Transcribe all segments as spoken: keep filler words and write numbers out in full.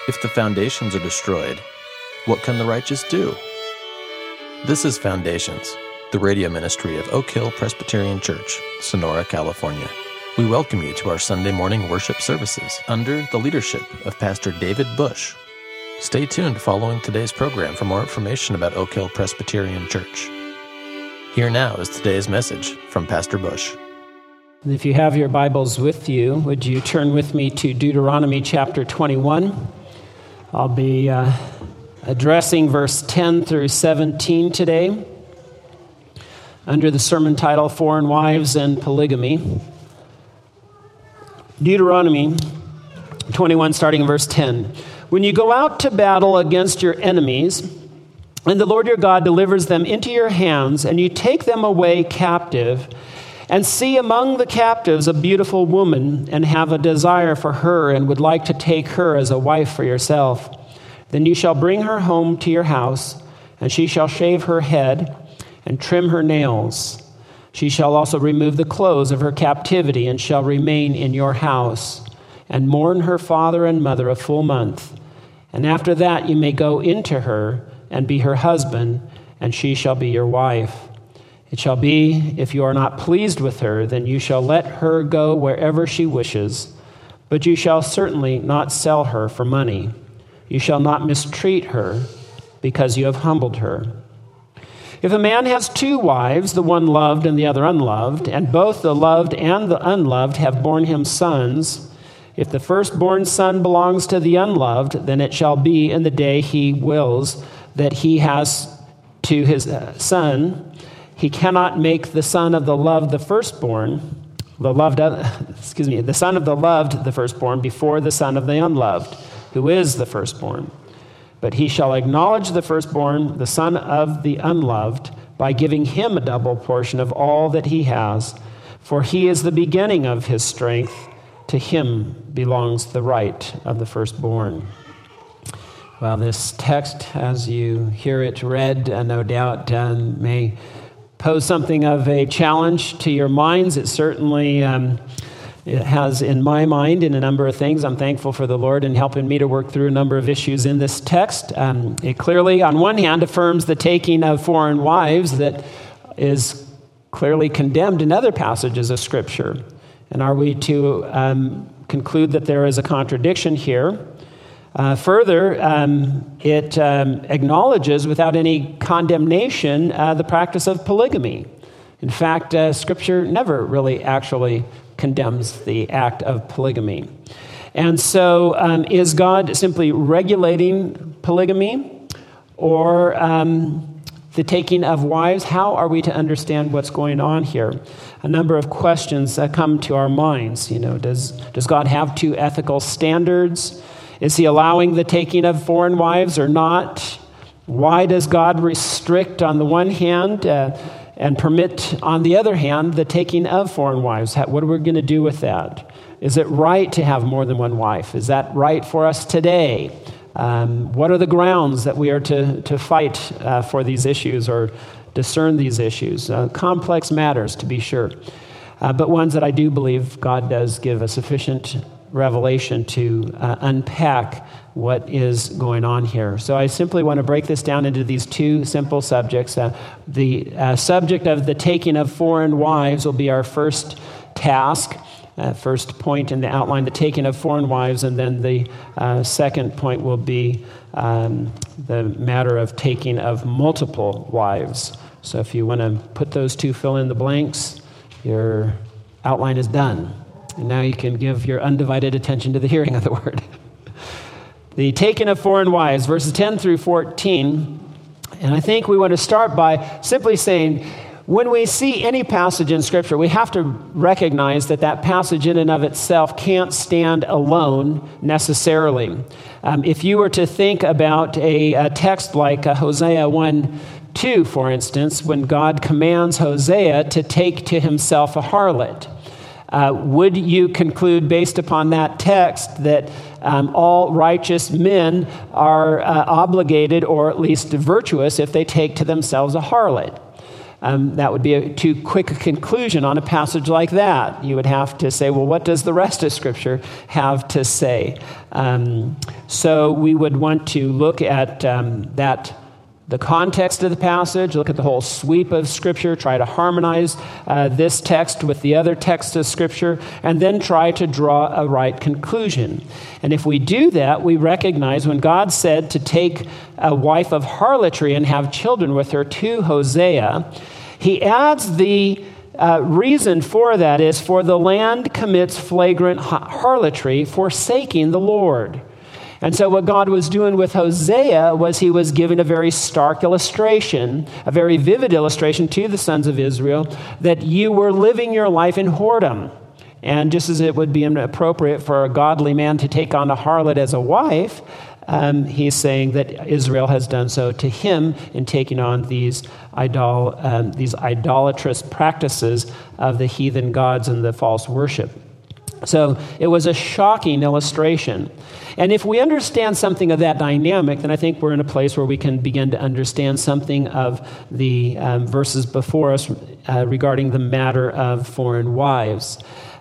If the foundations are destroyed, what can the righteous do? This is Foundations, the radio ministry of Oak Hill Presbyterian Church, Sonora, California. We welcome you to our Sunday morning worship services under the leadership of Pastor David Bush. Stay tuned following today's program for more information about Oak Hill Presbyterian Church. Here now is today's message from Pastor Bush. If you have your Bibles with you, would you turn with me to Deuteronomy chapter twenty-one? I'll be uh, addressing verse ten through seventeen today under the sermon title, Foreign Wives and Polygamy. Deuteronomy twenty-one, starting in verse ten. When you go out to battle against your enemies, and the Lord your God delivers them into your hands, and you take them away captive, and see among the captives a beautiful woman, and have a desire for her, and would like to take her as a wife for yourself, then you shall bring her home to your house, and she shall shave her head and trim her nails. She shall also remove the clothes of her captivity, and shall remain in your house, and mourn her father and mother a full month. And after that you may go into her, and be her husband, and she shall be your wife. It shall be, if you are not pleased with her, then you shall let her go wherever she wishes, but you shall certainly not sell her for money. You shall not mistreat her, because you have humbled her. If a man has two wives, the one loved and the other unloved, and both the loved and the unloved have borne him sons, if the firstborn son belongs to the unloved, then it shall be in the day he wills that he has to his son, he cannot make the son of the loved the firstborn, the loved, excuse me, the son of the loved the firstborn before the son of the unloved, who is the firstborn. But he shall acknowledge the firstborn, the son of the unloved, by giving him a double portion of all that he has, for he is the beginning of his strength. To him belongs the right of the firstborn. Well, this text, as you hear it read, uh, no doubt uh, may pose something of a challenge to your minds. It certainly um, it has in my mind in a number of things. I'm thankful for the Lord in helping me to work through a number of issues in this text. Um, it clearly, on one hand, affirms the taking of foreign wives that is clearly condemned in other passages of Scripture. And are we to um, conclude that there is a contradiction here? Uh, further, um, it um, acknowledges without any condemnation uh, the practice of polygamy. In fact, uh, Scripture never really actually condemns the act of polygamy. And so um, is God simply regulating polygamy or um, the taking of wives? How are we to understand what's going on here? A number of questions that come to our minds. You know, does, does God have two ethical standards? Is he allowing the taking of foreign wives or not? Why does God restrict on the one hand uh, and permit on the other hand the taking of foreign wives? What are we going to do with that? Is it right to have more than one wife? Is that right for us today? Um, what are the grounds that we are to, to fight uh, for these issues or discern these issues? Uh, complex matters, to be sure, uh, but ones that I do believe God does give a sufficient revelation to uh, unpack what is going on here. So I simply want to break this down into these two simple subjects. Uh, the uh, subject of the taking of foreign wives will be our first task. Uh, first point in the outline, the taking of foreign wives, and then the uh, second point will be um, the matter of taking of multiple wives. So if you want to put those two, fill in the blanks, your outline is done. And now you can give your undivided attention to the hearing of the word. The taking of foreign wives, verses ten through fourteen. And I think we want to start by simply saying, when we see any passage in Scripture, we have to recognize that that passage in and of itself can't stand alone necessarily. Um, if you were to think about a, a text like uh, Hosea one two, for instance, when God commands Hosea to take to himself a harlot, uh, would you conclude based upon that text that um, all righteous men are uh, obligated or at least virtuous if they take to themselves a harlot? Um, that would be a too quick a conclusion on a passage like that. You would have to say, well, what does the rest of Scripture have to say? Um, so we would want to look at um, that, the context of the passage, look at the whole sweep of Scripture, try to harmonize uh, this text with the other texts of Scripture, and then try to draw a right conclusion. And if we do that, we recognize when God said to take a wife of harlotry and have children with her to Hosea, he adds the uh, reason for that is, for the land commits flagrant harlotry, forsaking the Lord. And so what God was doing with Hosea was he was giving a very stark illustration, a very vivid illustration to the sons of Israel, that you were living your life in whoredom. And just as it would be inappropriate for a godly man to take on a harlot as a wife, um, he's saying that Israel has done so to him in taking on these, idol, um, these idolatrous practices of the heathen gods and the false worship. So it was a shocking illustration. And if we understand something of that dynamic, then I think we're in a place where we can begin to understand something of the um, verses before us uh, regarding the matter of foreign wives.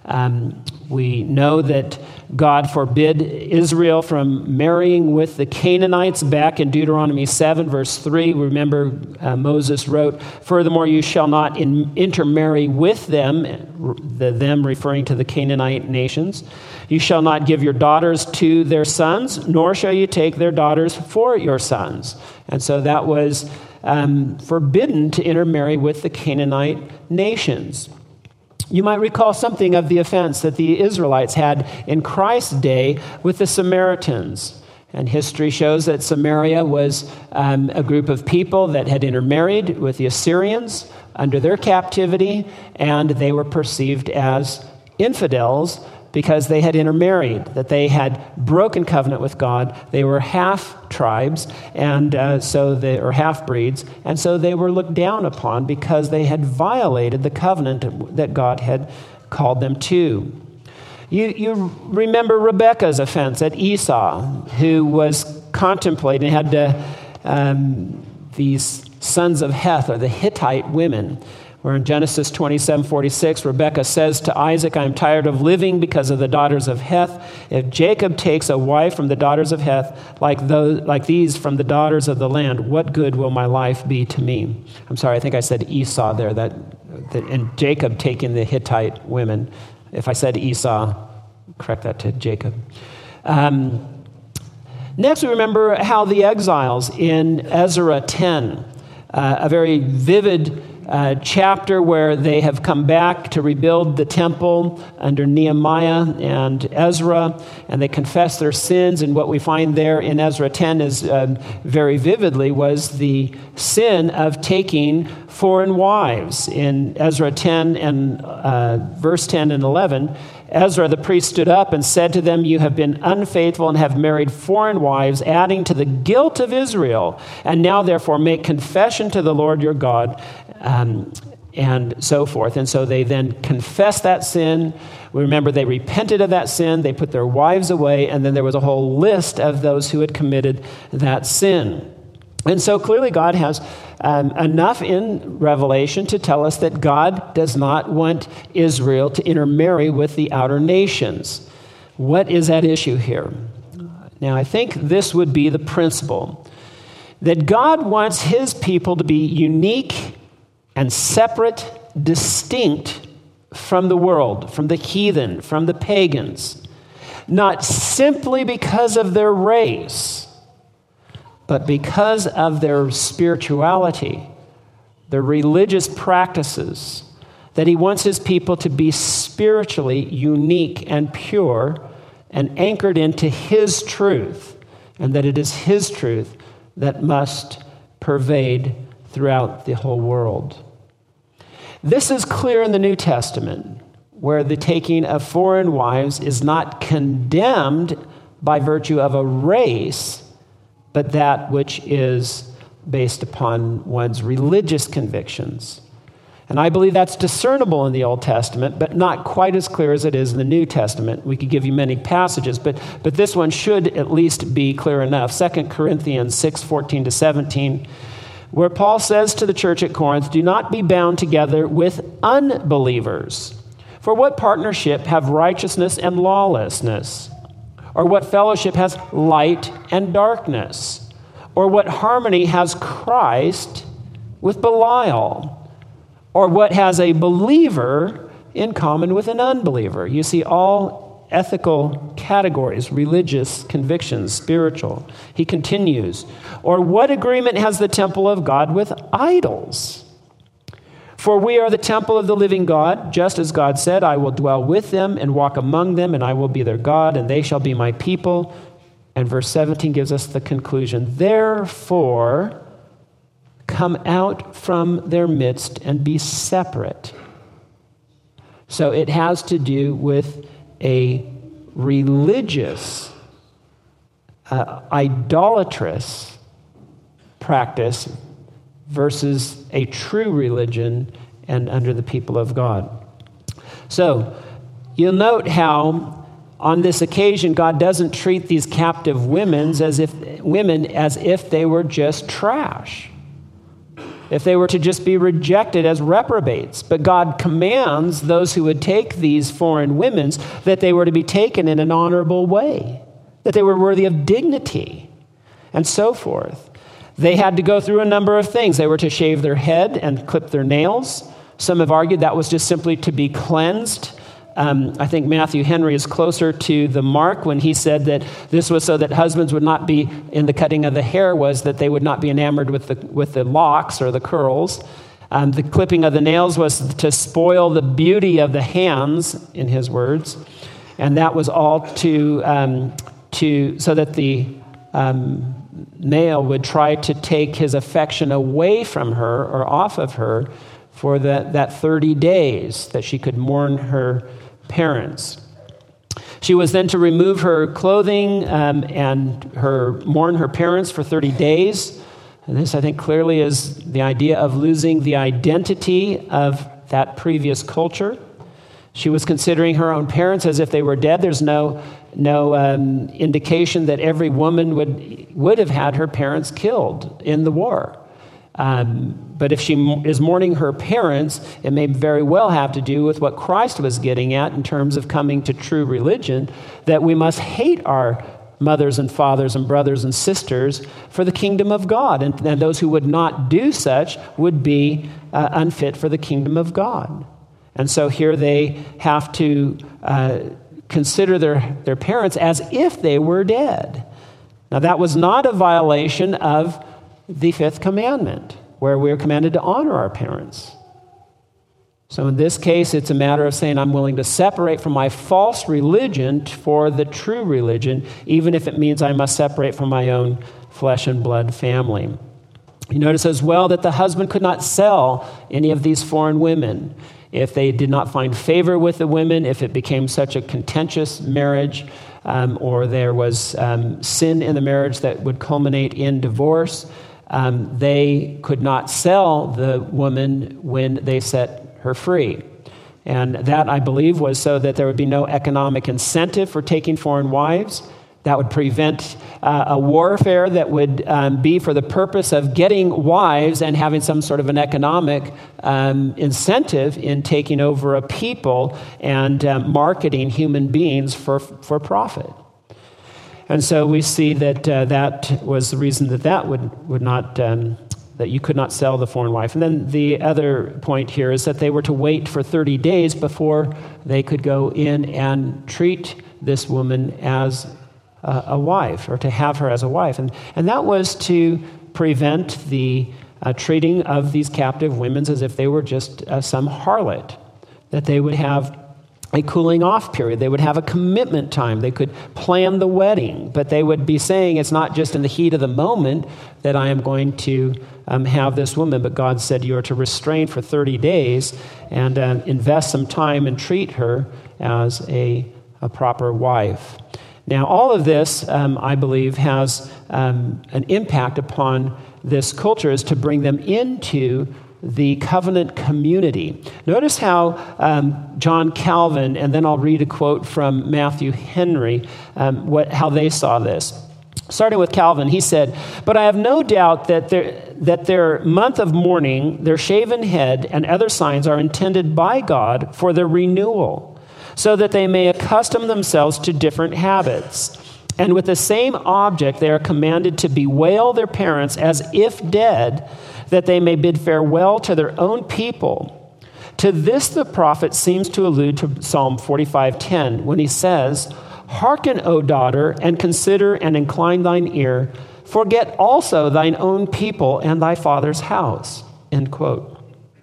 Um, we know that God forbid Israel from marrying with the Canaanites back in Deuteronomy seven, verse three. Remember, uh, Moses wrote, "Furthermore, you shall not in, intermarry with them," the them referring to the Canaanite nations. "You shall not give your daughters to their sons, nor shall you take their daughters for your sons." And so that was um, forbidden to intermarry with the Canaanite nations. You might recall something of the offense that the Israelites had in Christ's day with the Samaritans. And history shows that Samaria was um, a group of people that had intermarried with the Assyrians under their captivity, and they were perceived as infidels because they had intermarried, that they had broken covenant with God. They were half tribes, and uh, so they or half breeds, and so they were looked down upon because they had violated the covenant that God had called them to. You, you remember Rebekah's offense at Esau, who was contemplating, had to, um, these sons of Heth, or the Hittite women, where in Genesis twenty-seven forty-six, Rebekah says to Isaac, "I am tired of living because of the daughters of Heth. If Jacob takes a wife from the daughters of Heth, like those, like these from the daughters of the land, what good will my life be to me?" I'm sorry, I think I said Esau there, that, that and Jacob taking the Hittite women. If I said Esau, correct that to Jacob. Um, next, we remember how the exiles in Ezra ten, uh, a very vivid Uh, chapter where they have come back to rebuild the temple under Nehemiah and Ezra, and they confess their sins. And what we find there in Ezra ten is um, very vividly was the sin of taking foreign wives. In Ezra ten and uh, verse ten and eleven, Ezra the priest stood up and said to them, "You have been unfaithful and have married foreign wives, adding to the guilt of Israel. And now therefore make confession to the Lord your God," um, and so forth. And so they then confess that sin. We remember they repented of that sin. They put their wives away. And then there was a whole list of those who had committed that sin. And so clearly God has um, enough in Revelation to tell us that God does not want Israel to intermarry with the outer nations. What is at issue here? Now, I think this would be the principle, that God wants his people to be unique and separate, distinct from the world, from the heathen, from the pagans, not simply because of their race, but because of their spirituality, their religious practices, that he wants his people to be spiritually unique and pure and anchored into his truth, and that it is his truth that must pervade throughout the whole world. This is clear in the New Testament, where the taking of foreign wives is not condemned by virtue of a race, but that which is based upon one's religious convictions. And I believe that's discernible in the Old Testament, but not quite as clear as it is in the New Testament. We could give you many passages, but, but this one should at least be clear enough. Second Corinthians six fourteen to seventeen, where Paul says to the church at Corinth, do not be bound together with unbelievers. For what partnership have righteousness and lawlessness? Or what fellowship has light and darkness? Or what harmony has Christ with Belial? Or what has a believer in common with an unbeliever? You see, all ethical categories, religious convictions, spiritual. He continues, or what agreement has the temple of God with idols? For we are the temple of the living God, just as God said, I will dwell with them and walk among them, and I will be their God, and they shall be my people. And verse seventeen gives us the conclusion. Therefore, come out from their midst and be separate. So it has to do with a religious, uh, idolatrous practice versus a true religion and under the people of God. So you'll note how on this occasion God doesn't treat these captive women as if women as if they were just trash, if they were to just be rejected as reprobates. But God commands those who would take these foreign women that they were to be taken in an honorable way, that they were worthy of dignity, and so forth. They had to go through a number of things. They were to shave their head and clip their nails. Some have argued that was just simply to be cleansed. Um, I think Matthew Henry is closer to the mark when he said that this was so that husbands would not be, in the cutting of the hair, was that they would not be enamored with the with the locks or the curls. Um, the clipping of the nails was to spoil the beauty of the hands, in his words, and that was all to um, to so that the um, male would try to take his affection away from her or off of her for that that thirty days that she could mourn her parents. She was then to remove her clothing um, and her mourn her parents for thirty days. And this, I think, clearly is the idea of losing the identity of that previous culture. She was considering her own parents as if they were dead. There's no no um, indication that every woman would would have had her parents killed in the war. Um, but if she is mourning her parents, it may very well have to do with what Christ was getting at in terms of coming to true religion, that we must hate our mothers and fathers and brothers and sisters for the kingdom of God. And, and those who would not do such would be uh, unfit for the kingdom of God. And so here they have to uh, consider their, their parents as if they were dead. Now that was not a violation of the fifth commandment, where we are commanded to honor our parents. So in this case, it's a matter of saying, I'm willing to separate from my false religion for the true religion, even if it means I must separate from my own flesh and blood family. You notice as well that the husband could not sell any of these foreign women. If they did not find favor with the women, if it became such a contentious marriage, um, or there was um, sin in the marriage that would culminate in divorce, um, they could not sell the woman when they set her free. And that, I believe, was so that there would be no economic incentive for taking foreign wives. That would prevent uh, a warfare that would um, be for the purpose of getting wives and having some sort of an economic um, incentive in taking over a people and um, marketing human beings for, for profit. And so we see that uh, that was the reason that that would, would not, um, that you could not sell the foreign wife. And then the other point here is that they were to wait for thirty days before they could go in and treat this woman as a, a wife, or to have her as a wife. And, and that was to prevent the uh, treating of these captive women as if they were just uh, some harlot, that they would have a cooling off period. They would have a commitment time. They could plan the wedding, but they would be saying it's not just in the heat of the moment that I am going to um, have this woman, but God said you are to restrain for thirty days and uh, invest some time and treat her as a, a proper wife. Now, all of this, um, I believe, has um, an impact upon this culture, is to bring them into the covenant community. Notice how um, John Calvin, and then I'll read a quote from Matthew Henry, um, what, how they saw this. Starting with Calvin, he said, "But I have no doubt that their, that their month of mourning, their shaven head, and other signs are intended by God for their renewal, so that they may accustom themselves to different habits. And with the same object, they are commanded to bewail their parents as if dead, that they may bid farewell to their own people." To this, the prophet seems to allude to Psalm forty-five ten, when he says, "Hearken, O daughter, and consider and incline thine ear. Forget also thine own people and thy father's house." End quote.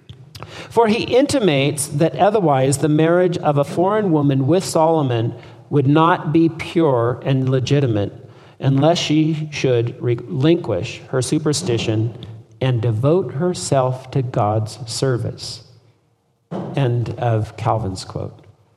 For he intimates that otherwise the marriage of a foreign woman with Solomon would not be pure and legitimate unless she should relinquish her superstition and devote herself to God's service. End of Calvin's quote.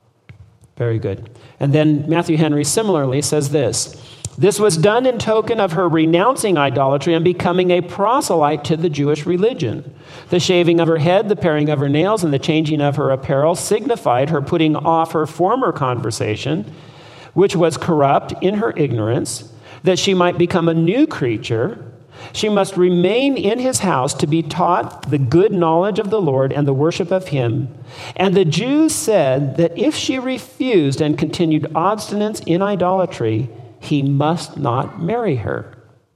Very good. And then Matthew Henry similarly says this: "This was done in token of her renouncing idolatry and becoming a proselyte to the Jewish religion. The shaving of her head, the paring of her nails, and the changing of her apparel signified her putting off her former conversation, which was corrupt in her ignorance, that she might become a new creature. She must remain in his house to be taught the good knowledge of the Lord and the worship of him. And the Jews said that if she refused and continued obstinance in idolatry, he must not marry her."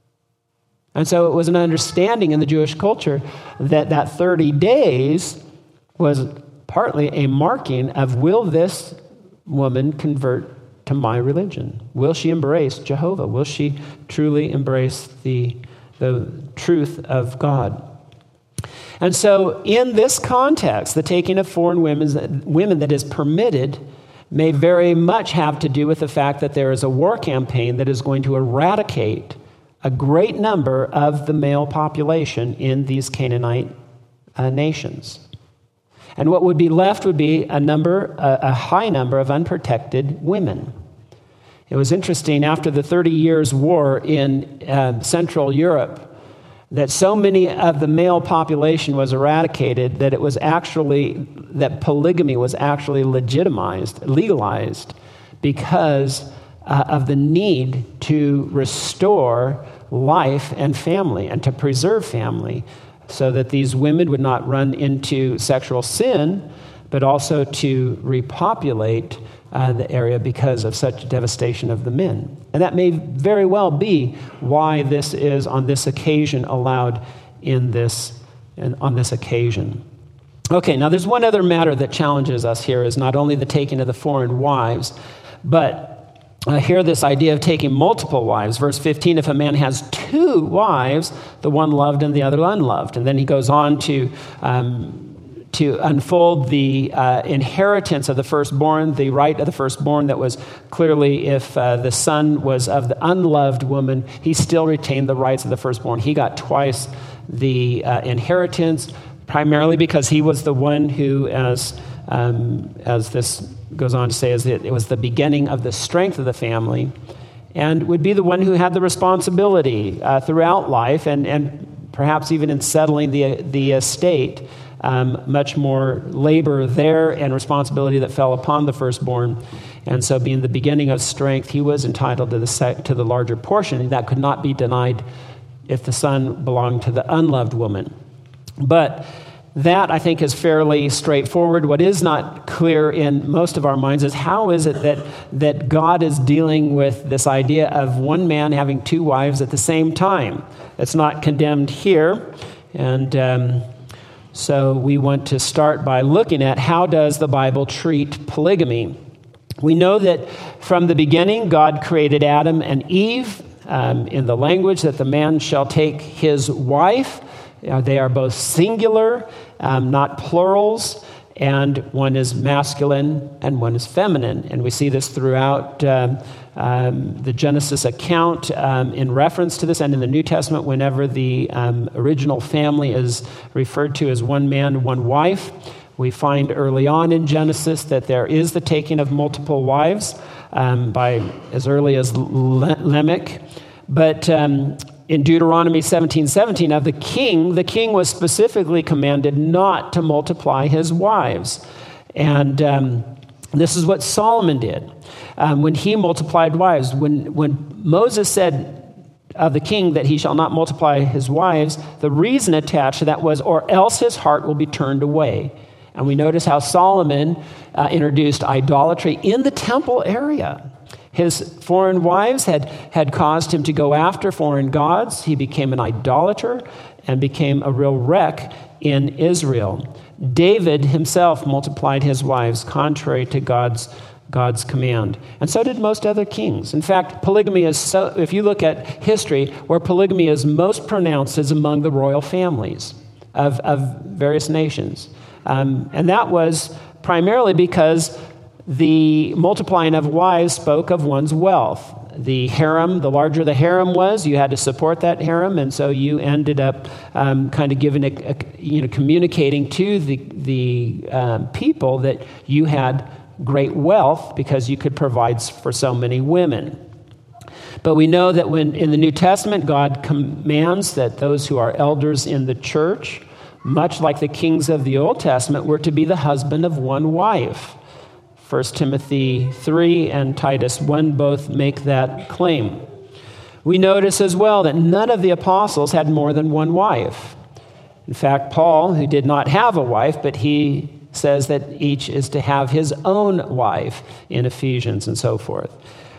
And so it was an understanding in the Jewish culture that that thirty days was partly a marking of, will this woman convert to my religion? Will she embrace Jehovah? Will she truly embrace the the truth of God? And so in this context, the taking of foreign women, women that is permitted may very much have to do with the fact that there is a war campaign that is going to eradicate a great number of the male population in these Canaanite uh, nations. And what would be left would be a number, a, a high number of unprotected women. It was interesting, after the thirty years war in uh, Central Europe, that so many of the male population was eradicated that it was actually, that polygamy was actually legitimized, legalized, because uh, of the need to restore life and family and to preserve family, so that these women would not run into sexual sin, but also to repopulate Uh, the area because of such devastation of the men. And that may very well be why this is on this occasion allowed in this in, on this occasion. Okay, now there's one other matter that challenges us here, is not only the taking of the foreign wives, but uh, here this idea of taking multiple wives. Verse fifteen, if a man has two wives, the one loved and the other unloved. And then he goes on to um, to unfold the uh, inheritance of the firstborn, the right of the firstborn that was clearly, if uh, the son was of the unloved woman, he still retained the rights of the firstborn. He got twice the uh, inheritance, primarily because he was the one who, as um, as this goes on to say, is it, it was the beginning of the strength of the family, and would be the one who had the responsibility uh, throughout life, and, and perhaps even in settling the the estate. Um, much more labor there and responsibility that fell upon the firstborn. And so being the beginning of strength, he was entitled to the sec- to the larger portion, and that could not be denied if the son belonged to the unloved woman. But that, I think, is fairly straightforward. What is not clear in most of our minds is how is it that, that God is dealing with this idea of one man having two wives at the same time? It's not condemned here. And um, so we want to start by looking at, how does the Bible treat polygamy? We know that from the beginning, God created Adam and Eve um, in the language that the man shall take his wife. Uh, they are both singular, um, not plurals, and one is masculine and one is feminine. And we see this throughout um, um, the Genesis account um, in reference to this, and in the New Testament, whenever the um, original family is referred to as one man, one wife. We find early on in Genesis that there is the taking of multiple wives um, by as early as Lamech. But um, in Deuteronomy seventeen seventeen, of the king, the king was specifically commanded not to multiply his wives. And um, this is what Solomon did um, when he multiplied wives. When, when Moses said, of the king that he shall not multiply his wives, the reason attached to that was, or else his heart will be turned away. And we notice how Solomon uh, introduced idolatry in the temple area. His foreign wives had, had caused him to go after foreign gods. He became an idolater and became a real wreck in Israel. David himself multiplied his wives contrary to God's God's command. And so did most other kings. In fact, polygamy is so, if you look at history, where polygamy is most pronounced is among the royal families of, of various nations. Um, and that was primarily because the multiplying of wives spoke of one's wealth. The harem, the larger the harem was, you had to support that harem, and so you ended up um, kind of giving, a, a, you know, communicating to the, the um, people that you had great wealth because you could provide for so many women. But we know that when in the New Testament, God commands that those who are elders in the church, much like the kings of the Old Testament, were to be the husband of one wife. First Timothy three and Titus one both make that claim. We notice as well that none of the apostles had more than one wife. In fact, Paul, who did not have a wife, but he says that each is to have his own wife in Ephesians and so forth.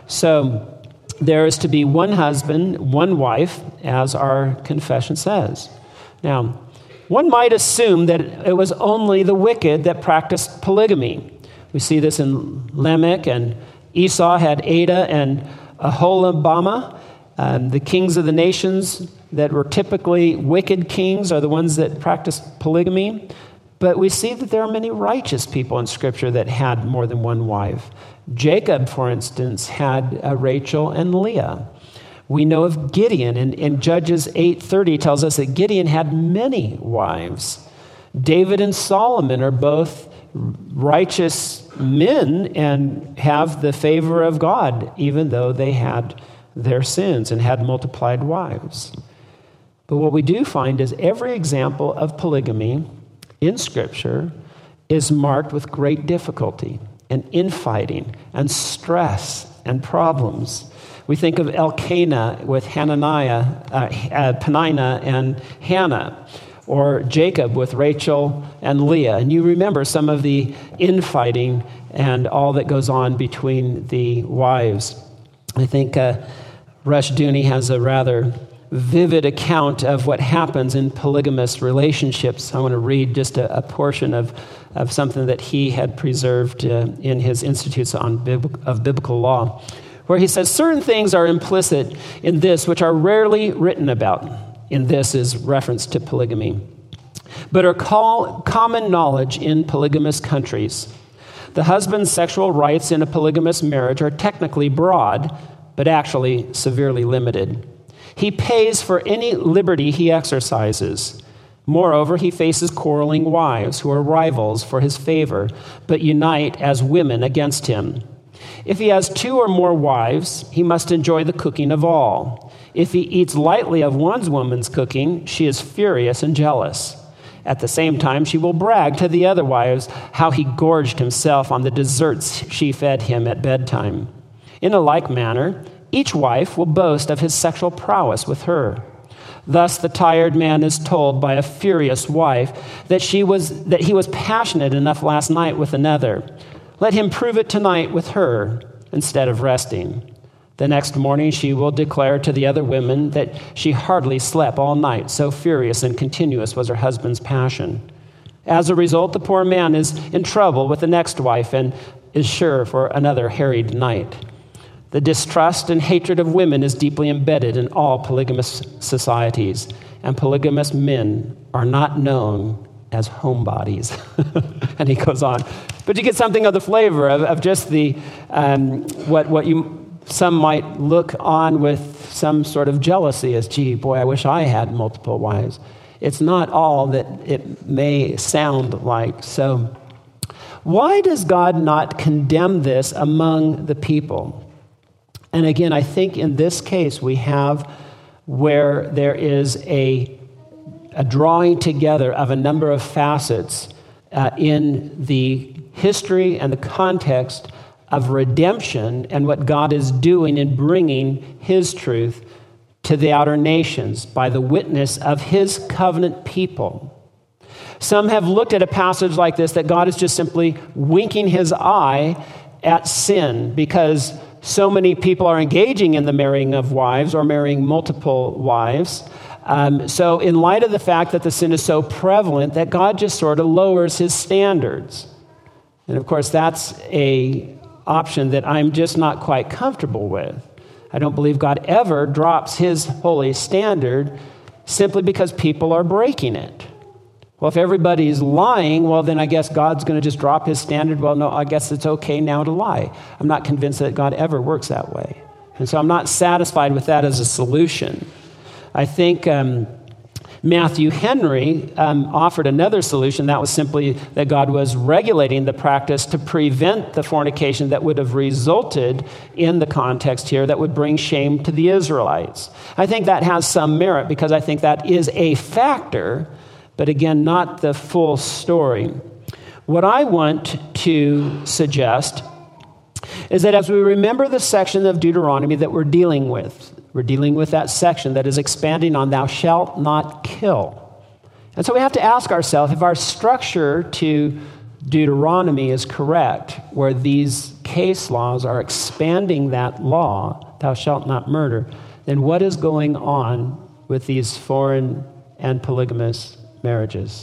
So there is to be one husband, one wife, as our confession says. Now, one might assume that it was only the wicked that practiced polygamy. We see this in Lamech, and Esau had Adah and Aholibamah. Um, the kings of the nations that were typically wicked kings are the ones that practiced polygamy. But we see that there are many righteous people in Scripture that had more than one wife. Jacob, for instance, had uh, Rachel and Leah. We know of Gideon, and, and Judges eight thirty tells us that Gideon had many wives. David and Solomon are both righteous men and have the favor of God, even though they had their sins and had multiplied wives. But what we do find is every example of polygamy in Scripture is marked with great difficulty and infighting and stress and problems. We think of Elkanah with Hananiah, uh, uh, Peninnah and Hannah, or Jacob with Rachel and Leah. And you remember some of the infighting and all that goes on between the wives. I think uh, Rushdoony has a rather vivid account of what happens in polygamous relationships. I want to read just a, a portion of, of something that he had preserved uh, in his Institutes on Bib- of Biblical Law, where he says, certain things are implicit in this which are rarely written about. In this is reference to polygamy, but are call, common knowledge in polygamous countries. The husband's sexual rights in a polygamous marriage are technically broad, but actually severely limited. He pays for any liberty he exercises. Moreover, he faces quarreling wives who are rivals for his favor, but unite as women against him. If he has two or more wives, he must enjoy the cooking of all. If he eats lightly of one woman's cooking, she is furious and jealous. At the same time, she will brag to the other wives how he gorged himself on the desserts she fed him at bedtime. In a like manner, each wife will boast of his sexual prowess with her. Thus, the tired man is told by a furious wife that she was that he was passionate enough last night with another. Let him prove it tonight with her instead of resting. The next morning, she will declare to the other women that she hardly slept all night, so furious and continuous was her husband's passion. As a result, the poor man is in trouble with the next wife and is sure for another harried night. The distrust and hatred of women is deeply embedded in all polygamous societies, and polygamous men are not known as homebodies. And he goes on. But you get something of the flavor of, of just the um, what what you some might look on with some sort of jealousy as, gee, boy, I wish I had multiple wives. It's not all that it may sound like. So why does God not condemn this among the people? And again, I think in this case we have where there is a, a drawing together of a number of facets uh, in the history and the context of redemption and what God is doing in bringing his truth to the outer nations by the witness of his covenant people. Some have looked at a passage like this that God is just simply winking his eye at sin because so many people are engaging in the marrying of wives or marrying multiple wives. Um, so in light of the fact that the sin is so prevalent, that God just sort of lowers his standards. And of course, that's a option that I'm just not quite comfortable with. I don't believe God ever drops his holy standard simply because people are breaking it. Well, if everybody's lying, well, then I guess God's going to just drop his standard. Well, no, I guess it's okay now to lie. I'm not convinced that God ever works that way. And so I'm not satisfied with that as a solution. I think um, Matthew Henry um, offered another solution. That was simply that God was regulating the practice to prevent the fornication that would have resulted in the context here that would bring shame to the Israelites. I think that has some merit because I think that is a factor, but again, not the full story. What I want to suggest is that as we remember the section of Deuteronomy that we're dealing with, we're dealing with that section that is expanding on thou shalt not kill. And so we have to ask ourselves if our structure to Deuteronomy is correct, where these case laws are expanding that law, thou shalt not murder, then what is going on with these foreign and polygamous marriages?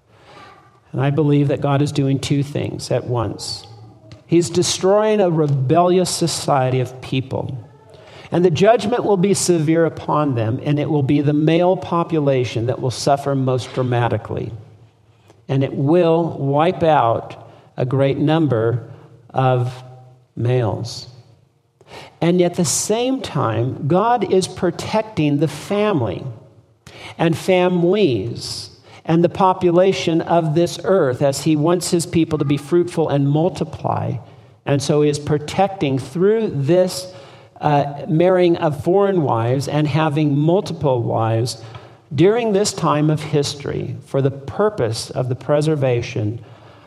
And I believe that God is doing two things at once. He's destroying a rebellious society of people. And the judgment will be severe upon them, and it will be the male population that will suffer most dramatically. And it will wipe out a great number of males. And at the same time, God is protecting the family and families and the population of this earth as he wants his people to be fruitful and multiply. And so he is protecting through this uh, marrying of foreign wives and having multiple wives during this time of history for the purpose of the preservation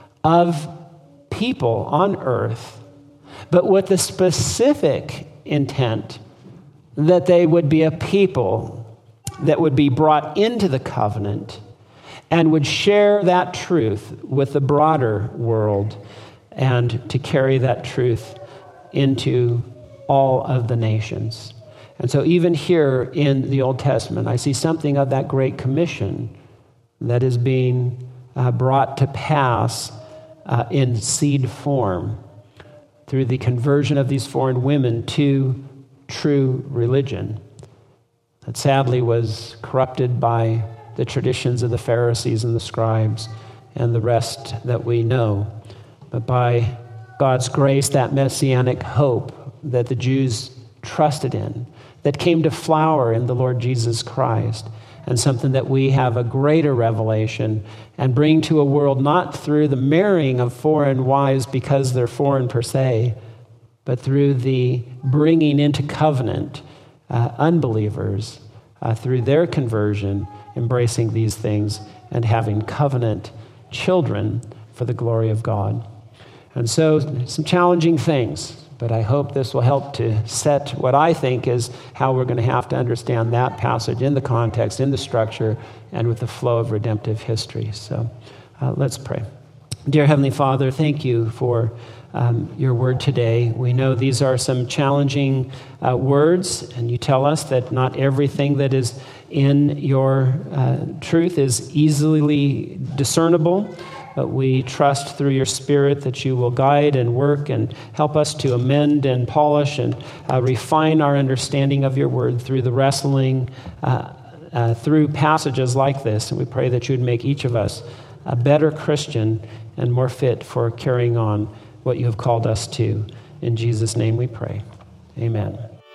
of people on earth, but with the specific intent that they would be a people that would be brought into the covenant and would share that truth with the broader world and to carry that truth into all of the nations. And so even here in the Old Testament, I see something of that great commission that is being uh, brought to pass uh, in seed form through the conversion of these foreign women to true religion that sadly was corrupted by the traditions of the Pharisees and the scribes and the rest that we know. But by God's grace, that messianic hope that the Jews trusted in, that came to flower in the Lord Jesus Christ, and something that we have a greater revelation and bring to a world not through the marrying of foreign wives because they're foreign per se, but through the bringing into covenant uh, unbelievers uh, through their conversion, embracing these things and having covenant children for the glory of God. And so some challenging things, but I hope this will help to set what I think is how we're going to have to understand that passage in the context, in the structure, and with the flow of redemptive history. So uh, let's pray. Dear Heavenly Father, thank you for um, your word today. We know these are some challenging uh, words, and you tell us that not everything that is in your uh, truth is easily discernible. But we trust through your Spirit that you will guide and work and help us to amend and polish and uh, refine our understanding of your word through the wrestling, uh, uh, through passages like this. And we pray that you would make each of us a better Christian and more fit for carrying on what you have called us to. In Jesus' name we pray. Amen.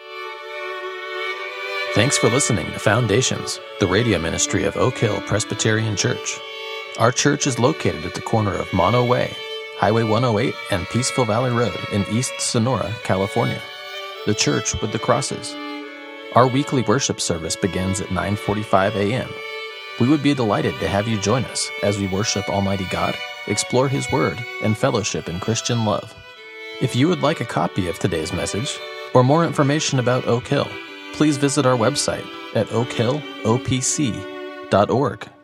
Thanks for listening to Foundations, the radio ministry of Oak Hill Presbyterian Church. Our church is located at the corner of Mono Way, Highway one oh eight, and Peaceful Valley Road in East Sonora, California. The church with the crosses. Our weekly worship service begins at nine forty-five a.m. We would be delighted to have you join us as we worship Almighty God, explore His Word, and fellowship in Christian love. If you would like a copy of today's message or more information about Oak Hill, please visit our website at oak hill o p c dot org.